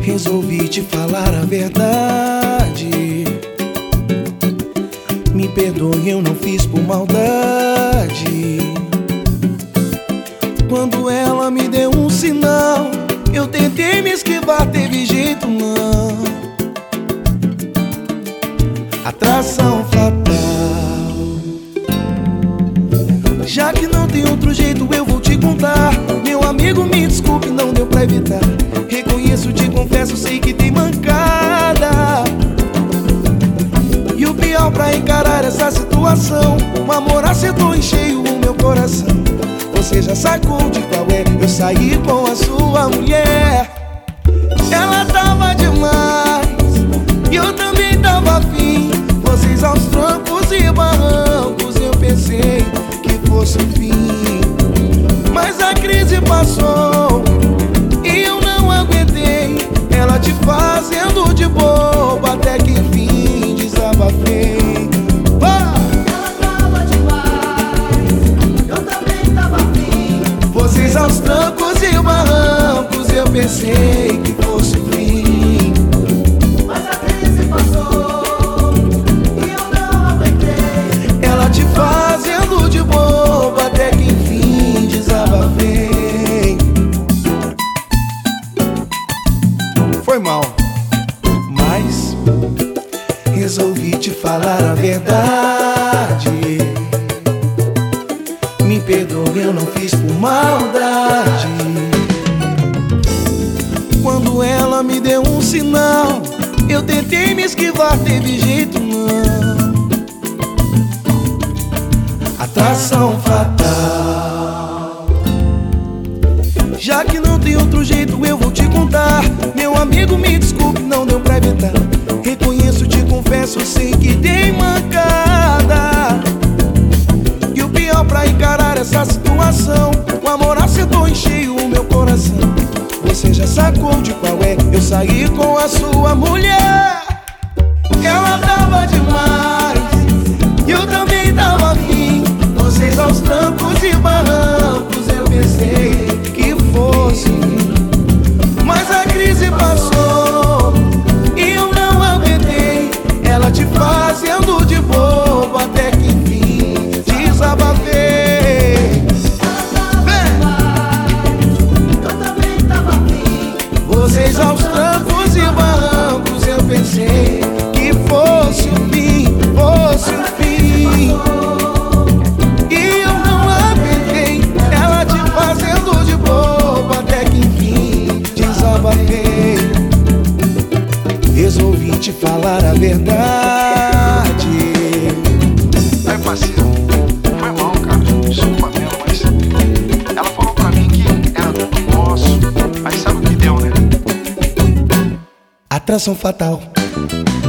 Resolvi te falar a verdade. Me perdoe, eu não fiz por maldade. Quando ela me deu um sinal, eu tentei me esquivar, teve jeito não. Atração fatal. Já que não tem outro jeito, eu vou te contar. Meu amigo, me desculpe, não deu pra evitar. Reconheço, te confesso, sei que tem mancada. E o pior pra encarar essa situação, o amor acertou em cheio o meu coração. Você já sacou de qual é? Eu saí com a sua mulher. Ela tava demais e eu também tava afim. Vocês aos trancos e barrancos, eu pensei que fosse o fim. Mas a crise passou e eu não aguentei. Ela te fazendo de bobo, até que enfim desabafei. Vocês aos trancos e barrancos, eu pensei que fosse o fim. Mas a crise passou e eu não aguentei. Ela te fazendo de bobo, até que enfim desabafei. Foi mal, mas resolvi te falar a verdade. Me perdoe, eu não fiz por maldade. Quando ela me deu um sinal, eu tentei me esquivar, teve jeito não. Atração fatal. Já que não tem outro jeito, eu vou te contar. Meu amigo, me desculpe, não deu pra evitar. Reconheço, te confesso, sei que tem mancada. E o pior pra encarar essa situação, o amor acertou em cheio o meu coração. Você já sacou de qual é? Eu saí com a sua mulher. Ela tava demais e eu também tava afim. Vocês aos trancos e barrancos, eu pensei que fosse. Mas a crise passou e eu não aguentei. Ela te fazendo de bobo, até que enfim desabafei. Vocês aos trancos e barrancos, eu pensei que fosse o fim, fosse o fim. E eu não aguentei, ela te fazendo de bobo, até que enfim desabafei. Resolvi te falar a verdade. Aí, parceiro, foi mal, cara, desculpa mesmo, mas ela falou pra mim que era tudo nosso. Aí sabe o que deu, né? Atração fatal.